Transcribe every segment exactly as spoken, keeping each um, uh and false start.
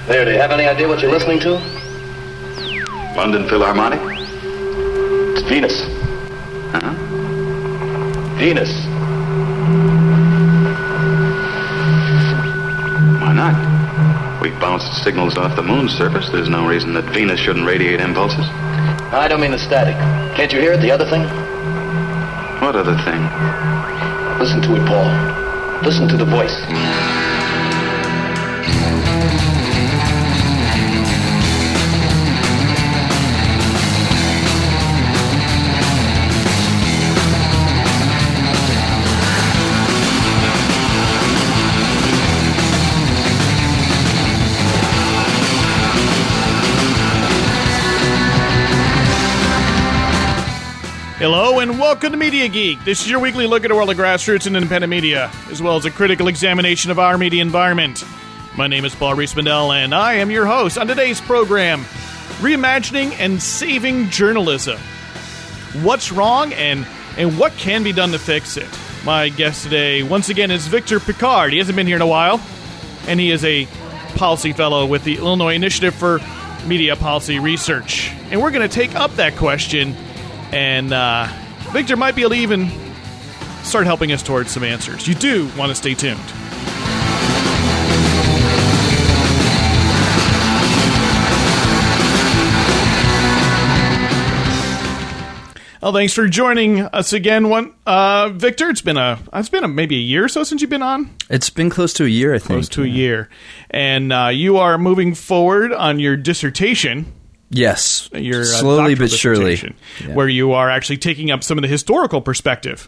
There, do you have any idea what you're listening to? London Philharmonic? It's Venus. Huh? Venus. Why not? We've bounced signals off the moon's surface. There's no reason that Venus shouldn't radiate impulses. I don't mean the static. Can't you hear it, the other thing? What other thing? Listen to it, Paul. Listen to the voice. Hello and welcome to Media Geek. This is your weekly look at the world of grassroots and independent media, as well as a critical examination of our media environment. My name is Paul Rees-Mandel, and I am your host on today's program, Reimagining and Saving Journalism. What's wrong and, and what can be done to fix it? My guest today, once again, is Victor Pickard. He hasn't been here in a while, and he is a policy fellow with the Illinois Initiative for Media Policy Research. And we're going to take up that question. And uh, Victor might be able to even start helping us towards some answers. You do want to stay tuned. Well, thanks for joining us again, one uh, Victor. It's been a it's been a, maybe a year or so since you've been on. It's been close to a year, I think. Close to a year, and uh, you are moving forward on your dissertation. Yes, your, uh, slowly but surely, yeah. Where you are actually taking up some of the historical perspective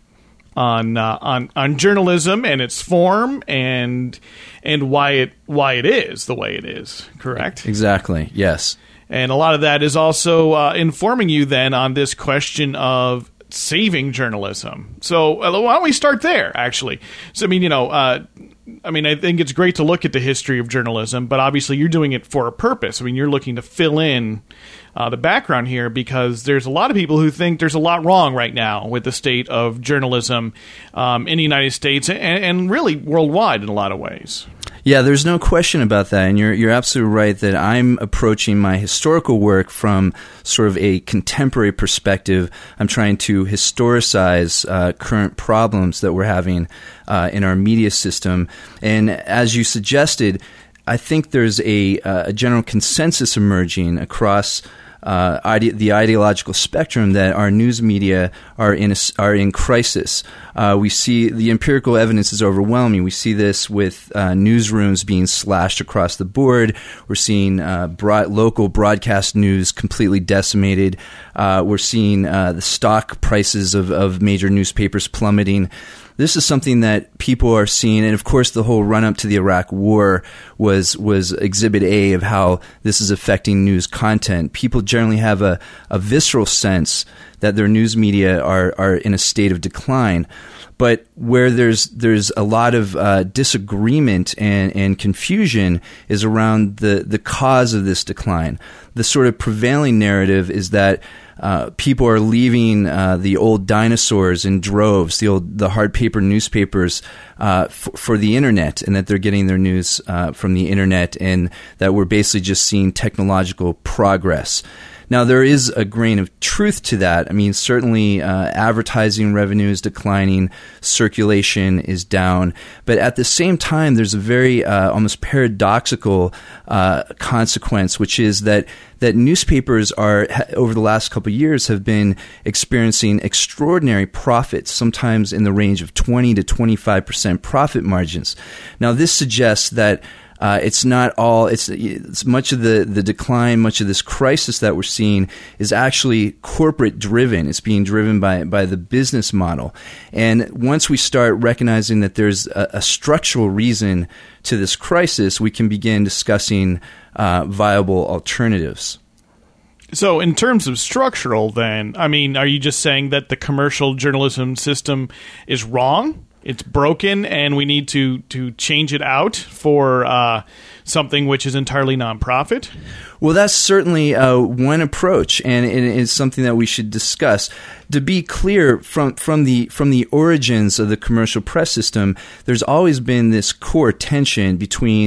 on uh, on on journalism and its form and and why it why it is the way it is. Correct? Exactly. Yes. And a lot of that is also uh, informing you then on this question of saving journalism. So uh, why don't we start there? Actually, so I mean, you know. Uh, I mean, I think it's great to look at the history of journalism, but obviously you're doing it for a purpose. I mean, you're looking to fill in uh, the background here because there's a lot of people who think there's a lot wrong right now with the state of journalism um, in the United States and, and really worldwide in a lot of ways. Yeah, there's no question about that, and you're you're absolutely right that I'm approaching my historical work from sort of a contemporary perspective. I'm trying to historicize uh, current problems that we're having uh, in our media system, and as you suggested, I think there's a, a general consensus emerging across Uh, ide- the ideological spectrum that our news media are in a, are in crisis. Uh, we see the empirical evidence is overwhelming. We see this with uh, newsrooms being slashed across the board. We're seeing uh, broad- local broadcast news completely decimated. Uh, we're seeing uh, the stock prices of, of major newspapers plummeting. This is something that people are seeing, and of course the whole run-up to the Iraq War was was Exhibit A of how this is affecting news content. People generally have a, a visceral sense that their news media are, are in a state of decline. But where there's there's a lot of uh, disagreement and, and confusion is around the, the cause of this decline. The sort of prevailing narrative is that Uh, people are leaving uh, the old dinosaurs in droves, the old the hard paper newspapers uh, f- for the internet, and that they're getting their news uh, from the internet, and that we're basically just seeing technological progress. Now, there is a grain of truth to that. I mean, certainly uh, advertising revenue is declining, circulation is down, but at the same time, there's a very uh, almost paradoxical uh, consequence, which is that that newspapers are, over the last couple of years, have been experiencing extraordinary profits, sometimes in the range of twenty to twenty-five percent profit margins. Now, this suggests that Uh, it's not all, it's, it's much of the, the decline, much of this crisis that we're seeing is actually corporate driven. It's being driven by, by the business model. And once we start recognizing that there's a, a structural reason to this crisis, we can begin discussing uh, viable alternatives. So in terms of structural, then, I mean, are you just saying that the commercial journalism system is wrong? It's broken, and we need to, to change it out for uh, something which is entirely nonprofit? Well, that's certainly uh, one approach, and it is something that we should discuss. To be clear, from from the from the origins of the commercial press system, there's always been this core tension between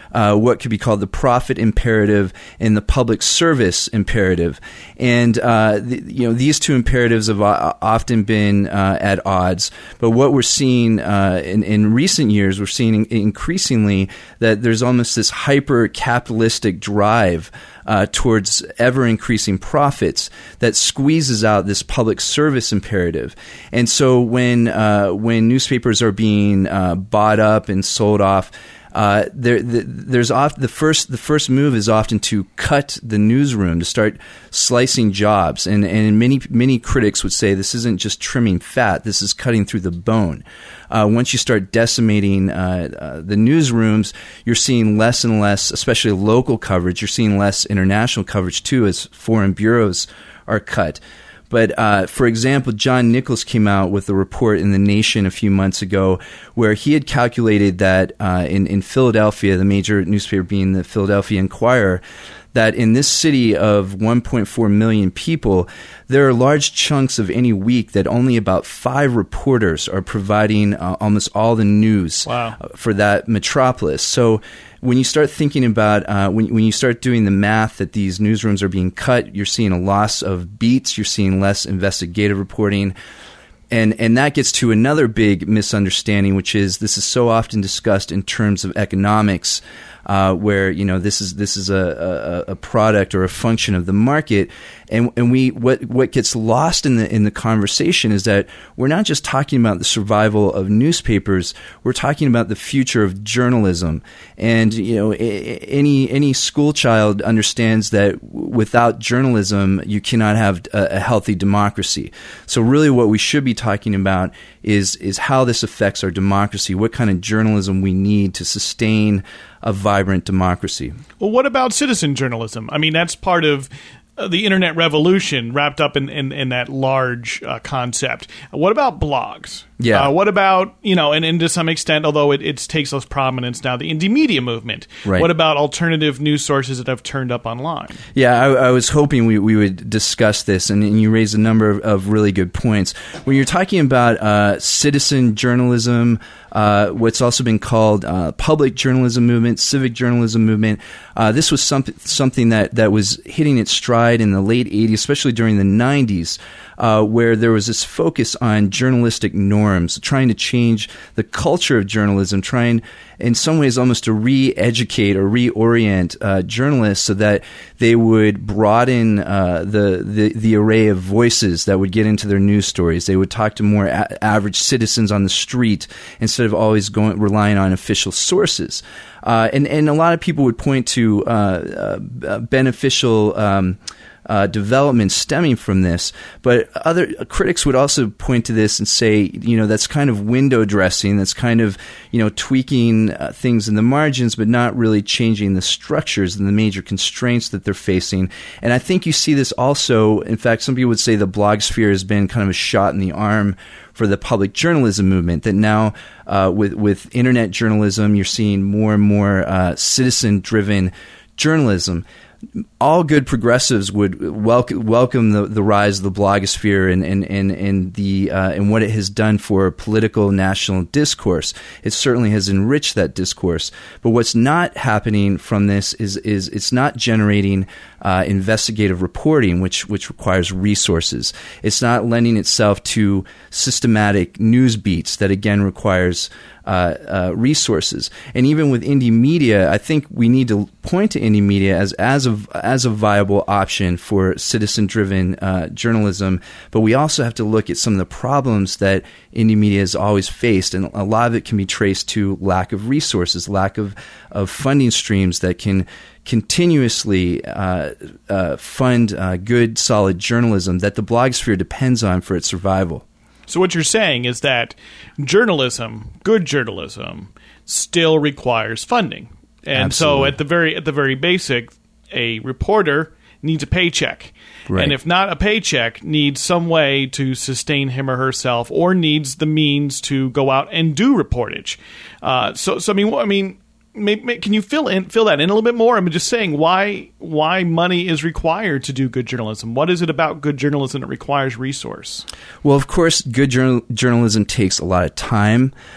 uh, what could be called the profit imperative and the public service imperative. And uh, the, you know, these two imperatives have o- often been uh, at odds. But what we're seeing uh, in, in recent years, we're seeing increasingly that there's almost this hyper-capitalistic drive Uh, towards ever-increasing profits that squeezes out this public service imperative. And so when uh, when newspapers are being uh, bought up and sold off, uh, there the, there's oft, the first the first move is often to cut the newsroom, to start slicing jobs. And and many many critics would say this isn't just trimming fat, this is cutting through the bone. Uh, once you start decimating uh, uh, the newsrooms, you're seeing less and less, especially local coverage. You're seeing less international coverage, too, as foreign bureaus are cut. But, uh, for example, John Nichols came out with a report in The Nation a few months ago where he had calculated that uh, in, in Philadelphia, the major newspaper being the Philadelphia Inquirer, that in this city of one point four million people, there are large chunks of any week that only about five reporters are providing uh, almost all the news wow. for that metropolis. So when you start thinking about, uh, when, when you start doing the math that these newsrooms are being cut, you're seeing a loss of beats, you're seeing less investigative reporting. And and that gets to another big misunderstanding, which is this is so often discussed in terms of economics, uh, where you know this is this is a, a, a product or a function of the market, and and we what what gets lost in the in the conversation is that we're not just talking about the survival of newspapers, we're talking about the future of journalism. And you know any any school child understands that without journalism you cannot have a, a healthy democracy. So really, what we should be talking about is is how this affects our democracy, what kind of journalism we need to sustain a vibrant democracy. Well, what about citizen journalism? I mean, that's part of uh, the internet revolution wrapped up in, in, in that large uh, concept. What about blogs? Yeah. Uh, what about, you know, and, and to some extent, although it, it takes less prominence now, the indie media movement. Right. What about alternative news sources that have turned up online? Yeah, I, I was hoping we, we would discuss this, and, and you raised a number of, of really good points. When you're talking about uh, citizen journalism, uh, what's also been called uh, public journalism movement, civic journalism movement, uh, this was some, something that, that was hitting its stride in the late eighties, especially during the nineties. Uh, where there was this focus on journalistic norms, trying to change the culture of journalism, trying in some ways almost to re-educate or reorient uh, journalists so that they would broaden uh, the, the the array of voices that would get into their news stories. They would talk to more a- average citizens on the street instead of always going relying on official sources. Uh, and, and a lot of people would point to uh, uh, beneficial um Uh, development stemming from this, but other uh, critics would also point to this and say, you know, that's kind of window dressing, that's kind of, you know, tweaking uh, things in the margins, but not really changing the structures and the major constraints that they're facing. And I think you see this also, in fact, some people would say the blogosphere has been kind of a shot in the arm for the public journalism movement, that now uh, with, with internet journalism, you're seeing more and more uh, citizen-driven journalism. All good progressives would welcome welcome the, the rise of the blogosphere and and and, and the uh, and what it has done for political national discourse. It certainly has enriched that discourse. But what's not happening from this is is it's not generating uh, investigative reporting, which which requires resources. It's not lending itself to systematic news beats that again requires Uh, uh, resources. And even with indie media, I think we need to point to indie media as as a as a viable option for citizen-driven uh, journalism. But we also have to look at some of the problems that indie media has always faced, and a lot of it can be traced to lack of resources, lack of of funding streams that can continuously uh, uh, fund uh, good, solid journalism that the blogosphere depends on for its survival. So what you're saying is that journalism, good journalism, still requires funding. And Absolutely. so at the very at the very basic, a reporter needs a paycheck. Right. And if not a paycheck, needs some way to sustain him or herself, or needs the means to go out and do reportage. Uh, so, so I mean, I mean, may, may, can you fill in fill that in a little bit more? I'm just saying why why money is required to do good journalism. What is it about good journalism that requires resource? Well, of course, good journal- journalism takes a lot of time.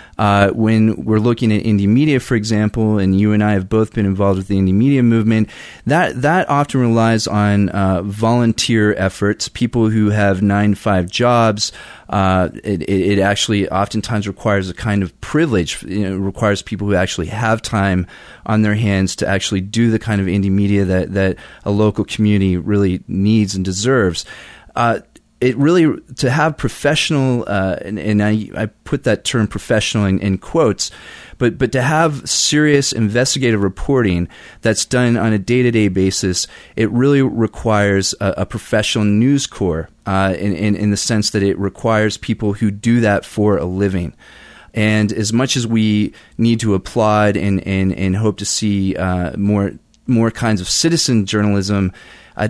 Uh, when we're looking at indie media, for example, and you and I have both been involved with the indie media movement, that that often relies on uh, volunteer efforts, people who have nine to five jobs. Uh, it, it actually oftentimes requires a kind of privilege. You know, it requires people who actually have time on their hands to actually do the kind of indie media that, that a local community really needs and deserves. Uh, It really, to have professional, uh, and, and I, I put that term professional in, in quotes, but, but to have serious investigative reporting that's done on a day-to-day basis, it really requires a, a professional news corps uh, in, in, in the sense that it requires people who do that for a living. And as much as we need to applaud and, and, and hope to see uh, more more kinds of citizen journalism, I,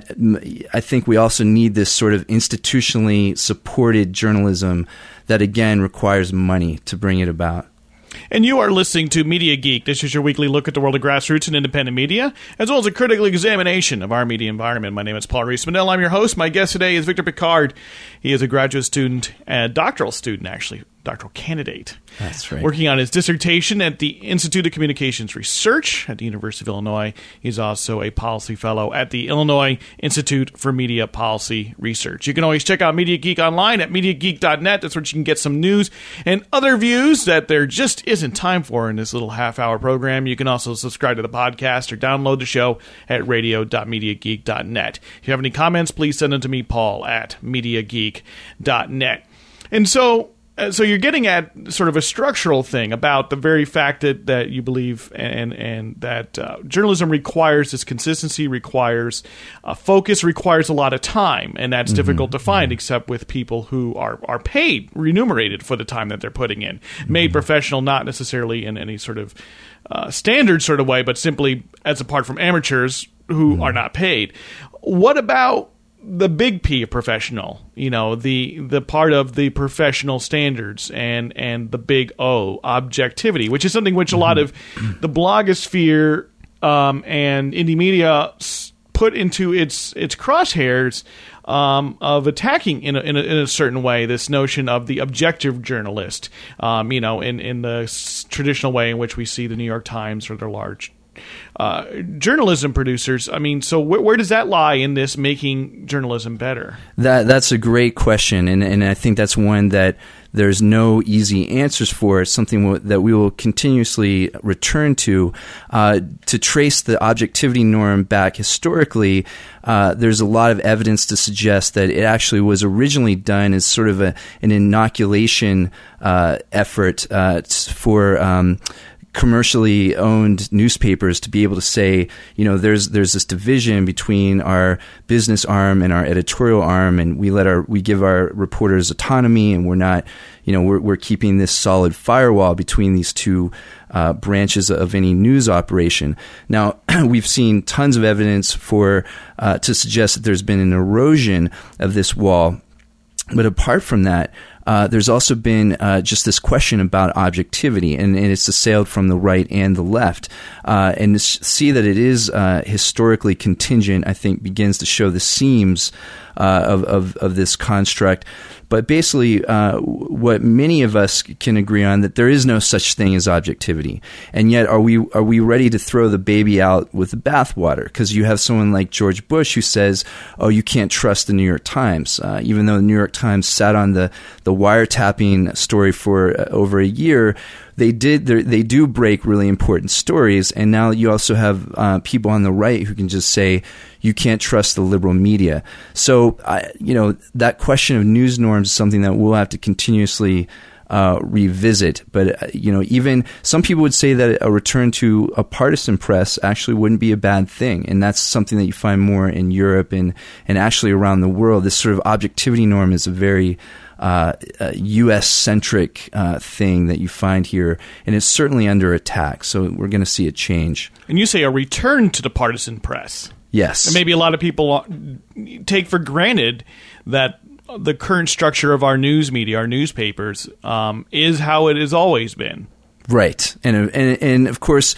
I think we also need this sort of institutionally supported journalism that, again, requires money to bring it about. And you are listening to Media Geek. This is your weekly look at the world of grassroots and independent media, as well as a critical examination of our media environment. My name is Paul Rees-Mandel. I'm your host. My guest today is Victor Pickard. He is a graduate student, a doctoral student, actually, doctoral candidate. That's right. Working on his dissertation at the Institute of Communications Research at the University of Illinois. He's also a policy fellow at the Illinois Institute for Media Policy Research. You can always check out Media Geek online at media geek dot net. That's where you can get some news and other views that there just isn't time for in this little half-hour program. You can also subscribe to the podcast or download the show at radio dot media geek dot net. If you have any comments, please send them to me, Paul, at media geek dot net. And so... So you're getting at sort of a structural thing about the very fact that, that you believe and and that uh, journalism requires this consistency, requires uh, focus, requires a lot of time, and that's mm-hmm. difficult to find mm-hmm. except with people who are, are paid, remunerated for the time that they're putting in. Mm-hmm. Made professional, not necessarily in any sort of uh, standard sort of way, but simply as apart from amateurs who mm-hmm. are not paid. What about the big P of professional, you know, the the part of the professional standards and and the big O, objectivity, which is something which a lot of the blogosphere um, and indie media put into its its crosshairs um, of attacking in a, in a in a certain way this notion of the objective journalist, um, you know, in in the s- traditional way in which we see the New York Times or their large Uh, journalism producers. I mean, so wh- where does that lie in this making journalism better? That that's a great question, and and I think that's one that there's no easy answers for. It's something w- that we will continuously return to. Uh, to trace the objectivity norm back historically, uh, there's a lot of evidence to suggest that it actually was originally done as sort of a, an inoculation uh, effort uh, for um, commercially owned newspapers to be able to say, you know, there's there's this division between our business arm and our editorial arm, and we let our we give our reporters autonomy, and we're not, you know, we're we're keeping this solid firewall between these two uh, branches of any news operation. Now, we've seen tons of evidence for uh, to suggest that there's been an erosion of this wall, but apart from that, Uh, there's also been uh, just this question about objectivity, and, and it's assailed from the right and the left. Uh, and to see that it is uh, historically contingent, I think, begins to show the seams uh, of, of, of this construct. But basically, uh, what many of us can agree on, that there is no such thing as objectivity. And yet, are we are we ready to throw the baby out with the bathwater? Because you have someone like George Bush who says, oh, you can't trust the New York Times. Uh, even though the New York Times sat on the, the wiretapping story for uh, over a year, they did they do break really important stories. And now you also have uh, people on the right who can just say, you can't trust the liberal media. So, I, you know, that question of news norms is something that we'll have to continuously uh, revisit. But, uh, you know, even some people would say that a return to a partisan press actually wouldn't be a bad thing. And that's something that you find more in Europe and, and actually around the world. This sort of objectivity norm is a very uh, uh, U S-centric uh, thing that you find here, and it's certainly under attack. So we're going to see a change. And you say a return to the partisan press. Yes. And maybe a lot of people take for granted that the current structure of our news media, our newspapers, um, is how it has always been. Right. And, and, and of course,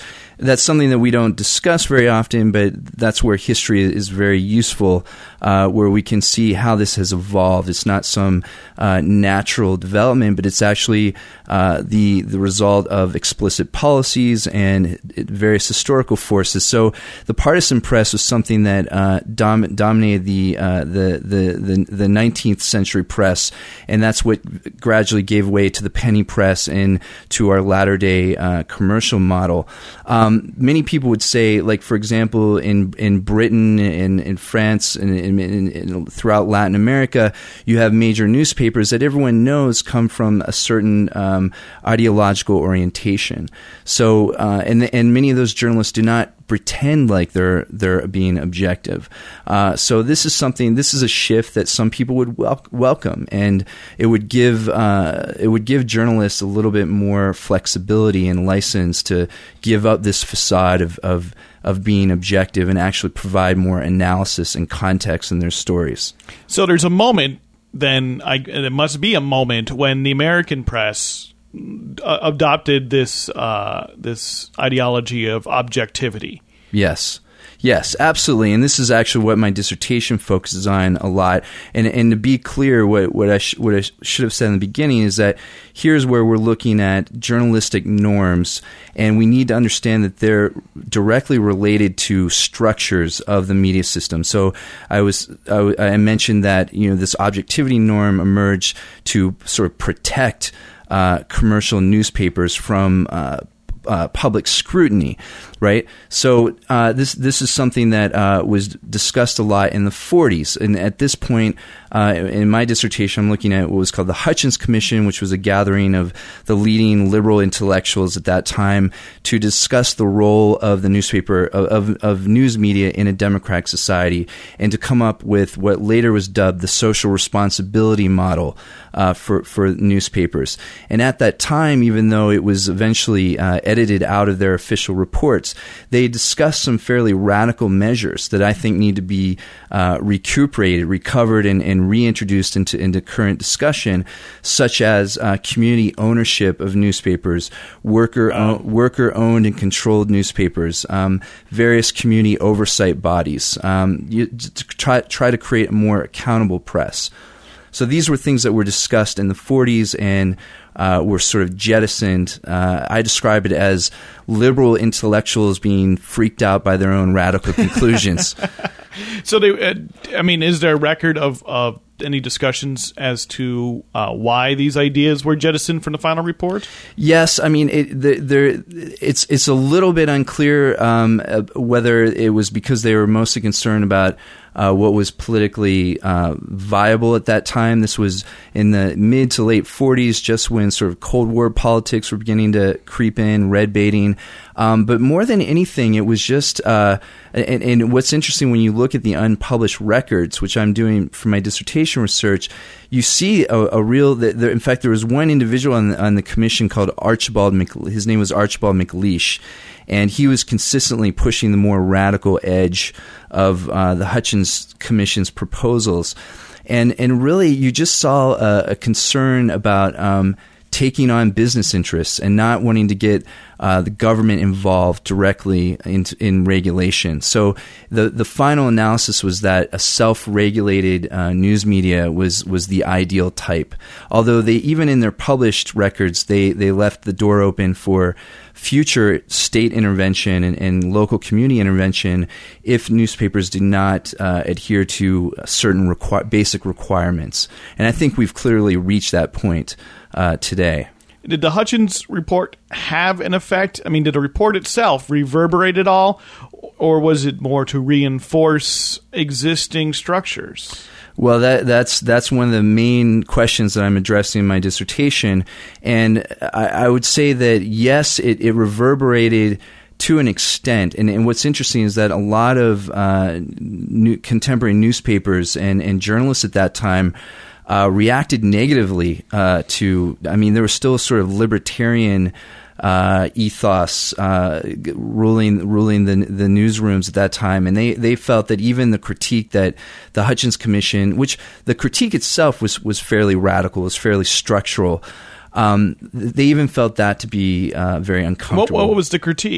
that's something that we don't discuss very often, but that's where history is very useful, uh, where we can see how this has evolved. It's not some uh, natural development, but it's actually uh, the the result of explicit policies and various historical forces. So the partisan press was something that uh, dom- dominated the, uh, the the the the nineteenth century press, and that's what gradually gave way to the penny press and to our latter day uh, commercial model. Um, many people would say, like for example, in in Britain, in in France, and in, in, in, throughout Latin America, you have major newspapers that everyone knows come from a certain um, ideological orientation. So, uh, and and many of those journalists do not pretend like they're they're being objective. Uh, so this is something. This is a shift that some people would wel- welcome, and it would give uh, it would give journalists a little bit more flexibility and license to give up this facade of of of being objective and actually provide more analysis and context in their stories. So there's a moment. Then I, there must be a moment when the American press uh, adopted this uh, this ideology of objectivity. Yes. Yes, absolutely. And this is actually what my dissertation focuses on a lot. And and to be clear, what what I sh- what I sh- should have said in the beginning is that here's where we're looking at journalistic norms, and we need to understand that they're directly related to structures of the media system. So I was I, w- I mentioned that, you know, this objectivity norm emerged to sort of protect uh, commercial newspapers from uh, Uh, public scrutiny, right? So uh, this this is something that uh, was discussed a lot in the forties, and at this point, uh, in my dissertation, I'm looking at what was called the Hutchins Commission, which was a gathering of the leading liberal intellectuals at that time to discuss the role of the newspaper of, of, of news media in a democratic society, and to come up with what later was dubbed the social responsibility model uh, for for newspapers. And at that time, even though it was eventually uh, edited out of their official reports, they discussed some fairly radical measures that I think need to be uh, recuperated, recovered, and, and reintroduced into, into current discussion, such as uh, community ownership of newspapers, worker wow. o- worker-owned and controlled newspapers, um, various community oversight bodies. Um, you, to try try to create a more accountable press. So these were things that were discussed in the forties and uh, were sort of jettisoned. Uh, I describe it as liberal intellectuals being freaked out by their own radical conclusions. So, they, uh, I mean, is there a record of, of any discussions as to uh, why these ideas were jettisoned from the final report? Yes, I mean, it, the, there, it's it's a little bit unclear um, uh, whether it was because they were mostly concerned about uh, what was politically uh, viable at that time. This was in the mid to late forties, just when sort of Cold War politics were beginning to creep in, red baiting. Um, but more than anything, it was just, uh, and, and what's interesting when you look at the unpublished records, which I'm doing for my dissertation research, you see a, a real, there, in fact, there was one individual on the, on the commission called Archibald, Mc, his name was Archibald McLeish, and he was consistently pushing the more radical edge of uh, the Hutchins Commission's proposals. And, and really, you just saw a, a concern about um, taking on business interests and not wanting to get uh, the government involved directly in, in regulation. So the the final analysis was that a self-regulated uh, news media was was the ideal type. Although they, even in their published records, they, they left the door open for future state intervention and, and local community intervention if newspapers do not uh, adhere to certain requ- basic requirements. And I think we've clearly reached that point uh, today. Did the Hutchins report have an effect? I mean, did the report itself reverberate at all, or was it more to reinforce existing structures? Well, that, that's that's one of the main questions that I'm addressing in my dissertation, and I, I would say that yes, it, it reverberated to an extent. And, and what's interesting is that a lot of uh, new, contemporary newspapers and, and journalists at that time uh, reacted negatively uh, to. I mean, there was still a sort of libertarian Uh, ethos uh, ruling ruling the the newsrooms at that time, and they, they felt that even the critique that the Hutchins Commission, which the critique itself was was fairly radical, was fairly structural. Um, they even felt that to be uh, very uncomfortable. What, what was the critique?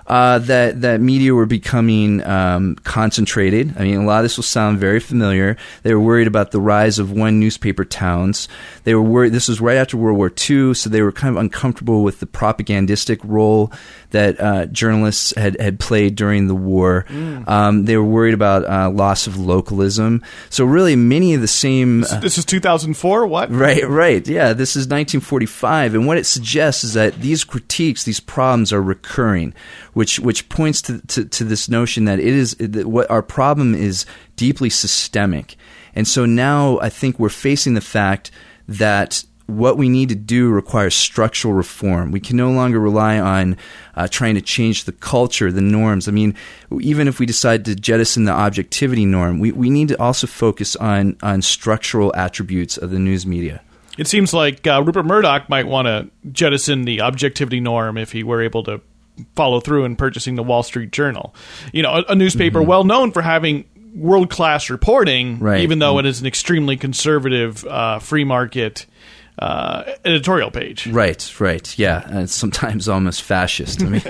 Uh, that that media were becoming um, concentrated. I mean, a lot of this will sound very familiar. They were worried about the rise of one newspaper towns. They were worried. This was right after World War Two, so they were kind of uncomfortable with the propagandistic role that uh, journalists had, had played during the war. Mm. Um, they were worried about uh, loss of localism. So really, many of the same. Uh, this is two thousand four. What? Right, right. Yeah, this is nineteen forty-five, and what it suggests is that these critiques, these problems, are recurring. Which which points to, to, to this notion that it is that what our problem is deeply systemic, and so now I think we're facing the fact that what we need to do requires structural reform. We can no longer rely on uh, trying to change the culture, the norms. I mean, even if we decide to jettison the objectivity norm, we, we need to also focus on on structural attributes of the news media. It seems like uh, Rupert Murdoch might want to jettison the objectivity norm if he were able to follow through in purchasing the Wall Street Journal. You know, a, a newspaper mm-hmm. well known for having world-class reporting, right. even though mm-hmm. it is an extremely conservative, uh, free market uh, editorial page. Right, right, yeah. And it's sometimes almost fascist. I mean,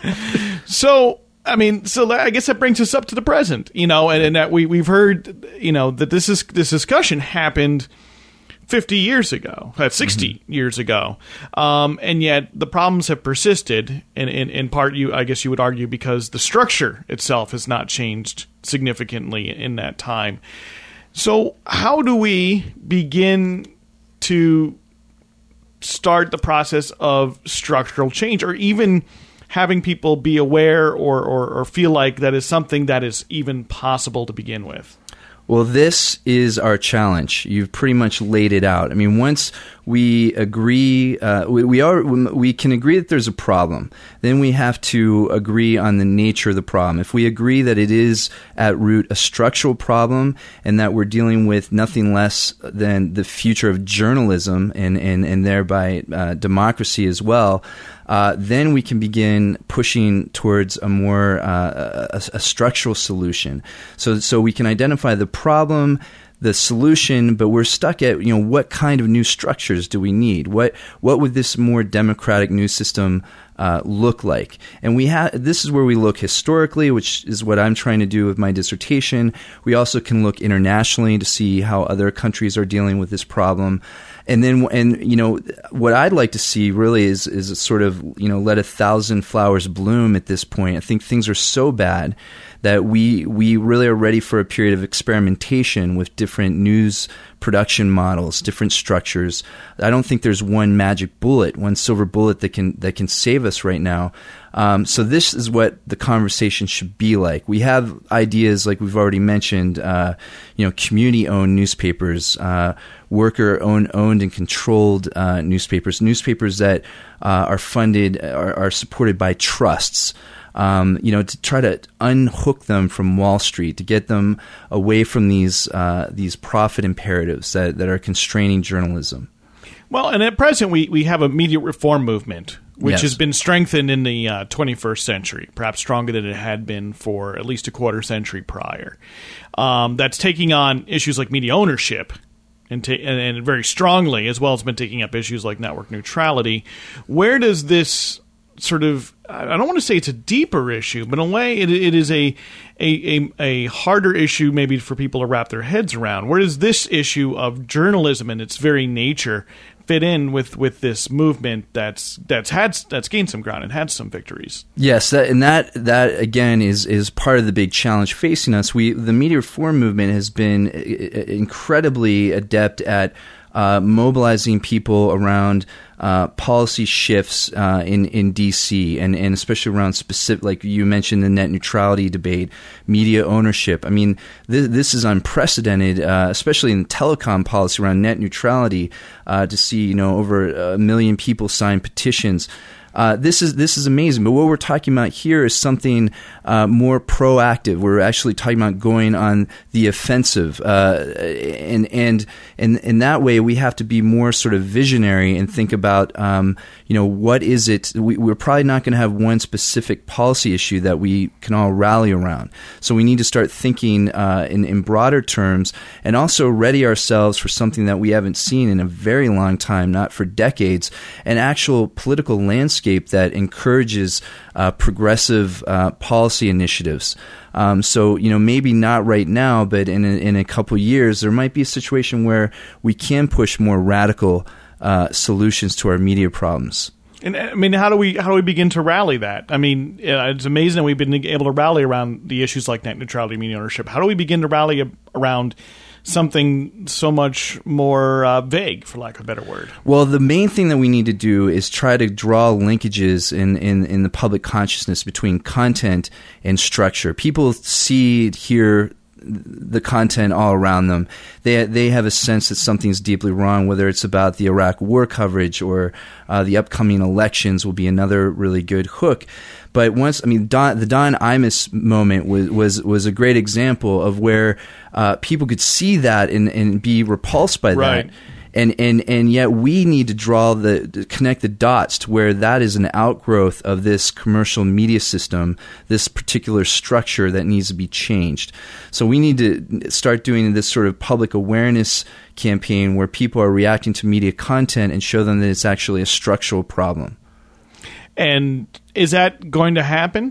so... I mean, so I guess that brings us up to the present, you know, and, and that we, we've heard, you know, that this is this discussion happened fifty years ago, uh, sixty mm-hmm. years ago, um, and yet the problems have persisted, and in, in part, you I guess you would argue, because the structure itself has not changed significantly in that time. So how do we begin to start the process of structural change, or even having people be aware or, or, or feel like that is something that is even possible to begin with? Well, this is our challenge. You've pretty much laid it out. I mean, once we agree, uh, we, we are we can agree that there's a problem. Then we have to agree on the nature of the problem. If we agree that it is at root a structural problem and that we're dealing with nothing less than the future of journalism and and and thereby uh, democracy as well, uh, then we can begin pushing towards a more uh, a, a structural solution. So so we can identify the problem, the solution, but we're stuck at, you know, what kind of new structures do we need? What what would this more democratic news system uh, look like? And we have this is where we look historically, which is what I'm trying to do with my dissertation. We also can look internationally to see how other countries are dealing with this problem. And then, and you know, what I'd like to see really is is a sort of, you know, let a thousand flowers bloom at this point. I think things are so bad that we we really are ready for a period of experimentation with different news production models, different structures. I don't think there's one magic bullet, one silver bullet that can that can save us right now. Um, so this is what the conversation should be like. We have ideas like we've already mentioned, uh, you know, community-owned newspapers, uh, worker-owned owned and controlled uh, newspapers, newspapers that uh, are funded, are, are supported by trusts. Um, you know, to try to unhook them from Wall Street, to get them away from these uh, these profit imperatives that, that are constraining journalism. Well, and at present, we, we have a media reform movement, which yes. has been strengthened in the uh, twenty-first century, perhaps stronger than it had been for at least a quarter century prior. Um, that's taking on issues like media ownership, and, ta- and, and very strongly, as well as been taking up issues like network neutrality. Where does this sort of, I don't want to say it's a deeper issue, but in a way it, it is a, a, a, a harder issue maybe for people to wrap their heads around. Where does this issue of journalism and its very nature fit in with, with this movement that's that's had that's gained some ground and had some victories? Yes, that, and that that again is is part of the big challenge facing us. We the media reform movement has been incredibly adept at uh, mobilizing people around uh, policy shifts uh, in in D C and and especially around specific, like you mentioned, the net neutrality debate, media ownership. I mean, this, this is unprecedented, uh, especially in telecom policy around net neutrality. Uh, to see, you know, over a million people sign petitions. Uh, this is this is amazing. But what we're talking about here is something uh, more proactive. We're actually talking about going on the offensive, uh, and and and in that way, we have to be more sort of visionary and think about, um, you know, what is it? We, we're probably not going to have one specific policy issue that we can all rally around. So we need to start thinking uh, in, in broader terms, and also ready ourselves for something that we haven't seen in a very long time, not for decades, an actual political landscape landscape that encourages uh, progressive uh, policy initiatives. Um, so, you know, maybe not right now, but in a, in a couple years, there might be a situation where we can push more radical uh, solutions to our media problems. And I mean, how do we how do we begin to rally that? I mean, it's amazing that we've been able to rally around the issues like net neutrality, media ownership. How do we begin to rally around something so much more uh, vague, for lack of a better word? Well, the main thing that we need to do is try to draw linkages in, in, in the public consciousness between content and structure. People see, hear the content all around them. They they have a sense that something's deeply wrong, whether it's about the Iraq war coverage or uh, the upcoming elections will be another really good hook. But once, I mean, Don, the Don Imus moment was was was a great example of where uh, people could see that and, and be repulsed by right. that. And, and and yet we need to draw the to connect the dots to where that is an outgrowth of this commercial media system, this particular structure that needs to be changed. So we need to start doing this sort of public awareness campaign where people are reacting to media content and show them that it's actually a structural problem. And is that going to happen?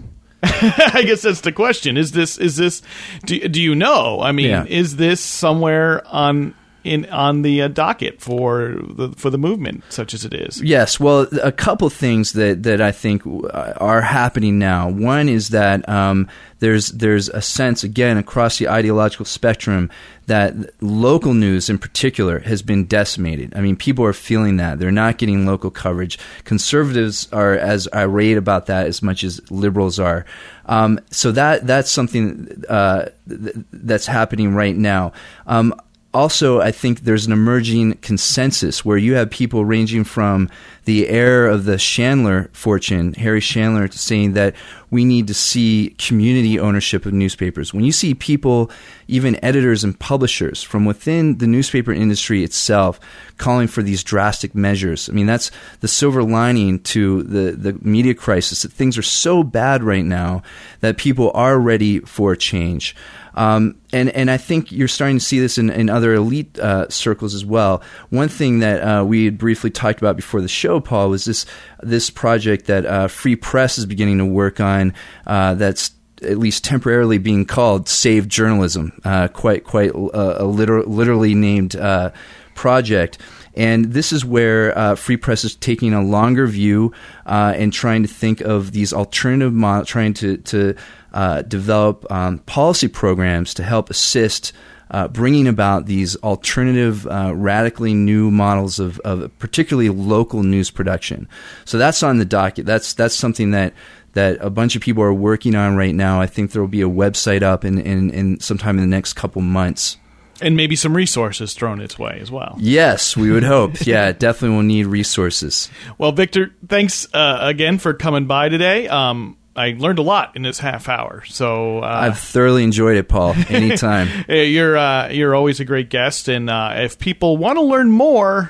I guess that's the question. Is this is this? Do, do you know? I mean, yeah. is this somewhere on? In on the uh, docket for the for the movement, such as it is? Yes. Well, a couple things that, that I think are happening now. One is that um, there's there's a sense, again, across the ideological spectrum that local news in particular has been decimated. I mean, people are feeling that. They're not getting local coverage. Conservatives are as irate about that as much as liberals are. Um, so that that's something uh, th- that's happening right now. Um, Also, I think there's an emerging consensus where you have people ranging from the heir of the Chandler fortune, Harry Chandler, saying that we need to see community ownership of newspapers. When you see people, even editors and publishers from within the newspaper industry itself, calling for these drastic measures, I mean, that's the silver lining to the, the media crisis, that things are so bad right now that people are ready for change. Um, and, and I think you're starting to see this in, in other elite uh, circles as well. One thing that uh, we had briefly talked about before the show, Paul, was this this project that uh, Free Press is beginning to work on uh, that's at least temporarily being called Save Journalism, uh, quite quite uh, a liter- literally named uh, project. And this is where uh, Free Press is taking a longer view uh, and trying to think of these alternative models, trying to, to uh, develop um, policy programs to help assist uh, bringing about these alternative, uh, radically new models of, of particularly local news production. So that's on the docket. That's that's something that that a bunch of people are working on right now. I think there will be a website up in, in, in sometime in the next couple months. And maybe some resources thrown its way as well. Yes, we would hope. Yeah, definitely will need resources. Well, Victor, thanks uh, again for coming by today. Um, I learned a lot in this half hour. So uh, I've thoroughly enjoyed it, Paul. Anytime. you're uh, you're always a great guest. And uh, if people want to learn more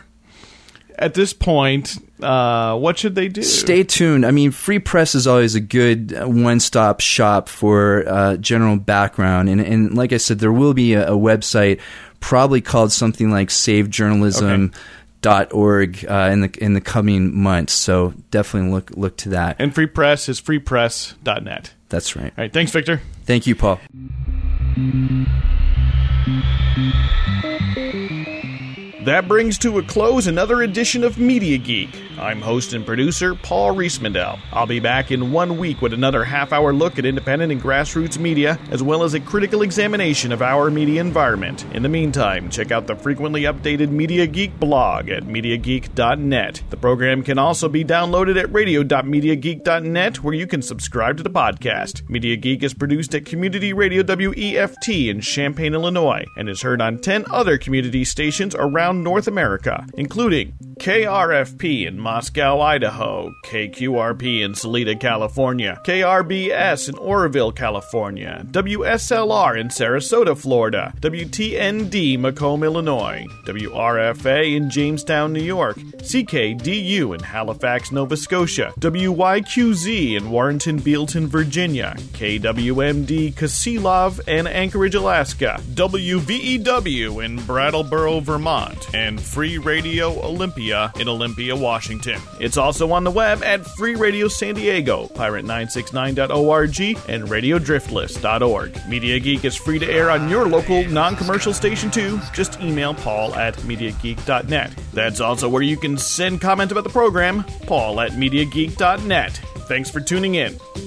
at this point, uh, what should they do? Stay tuned. I mean, Free Press is always a good one-stop shop for uh, general background. And, and like I said, there will be a, a website probably called something like save journalism dot org okay. uh, in the in the coming months. So definitely look look to that. And Free Press is free press dot net. That's right. All right. Thanks, Victor. Thank you, Paul. That brings to a close another edition of Media Geek. I'm host and producer Paul Riesmandel. I'll be back in one week with another half-hour look at independent and grassroots media, as well as a critical examination of our media environment. In the meantime, check out the frequently updated Media Geek blog at media geek dot net. The program can also be downloaded at radio dot media geek dot net, where you can subscribe to the podcast. Media Geek is produced at Community Radio W E F T in Champaign, Illinois, and is heard on ten other community stations around North America, including K R F P in Moscow, Idaho, K Q R P in Salida, California, K R B S in Oroville, California, W S L R in Sarasota, Florida, W T N D Macomb, Illinois, W R F A in Jamestown, New York, C K D U in Halifax, Nova Scotia, W Y Q Z in Warrenton, Bealton, Virginia, K W M D Kasilov and Anchorage, Alaska, W V E W in Brattleboro, Vermont, Vermont, and Free Radio Olympia in Olympia, Washington. It's also on the web at Free Radio San Diego, pirate nine six nine dot org, and radio driftless dot org. Media Geek is free to air on your local non-commercial station too. Just email Paul at media geek dot net. That's also where you can send comment about the program, Paul at media geek dot net. Thanks for tuning in.